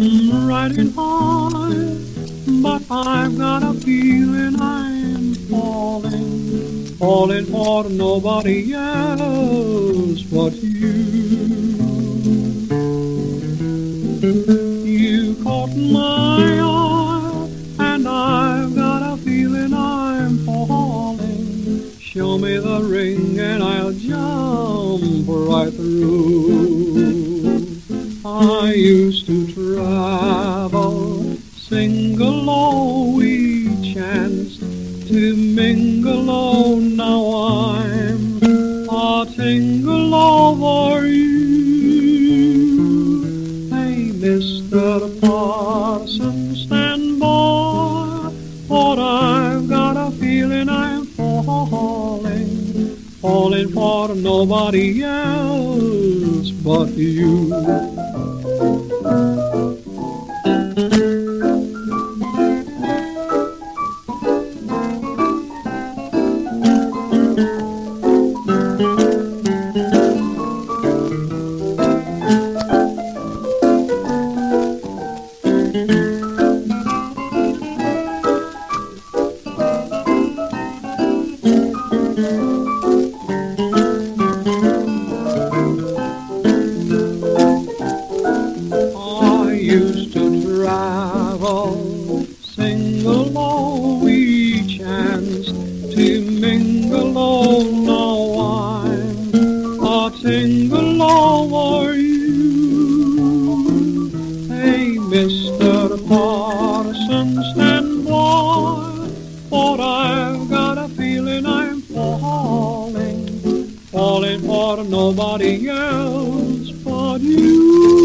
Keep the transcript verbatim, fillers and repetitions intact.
I'm riding high, but I've got a feeling I'm falling, falling for nobody else but you. You caught my eye, and I've got a feeling I'm falling. Show me the ring and I'll jump right through. I used to travel single, oh, we chanced to mingle, oh, now I'm a tingle over you. Hey, Mister Parson, stand by, for I've got a feeling I'm falling, falling for nobody else but you. Used to travel single, oh, we chanced to mingle, oh, now I'm a tingle over you. Hey, Mister Parson, stand by, for I've got a feeling I'm falling, falling for nobody else but you.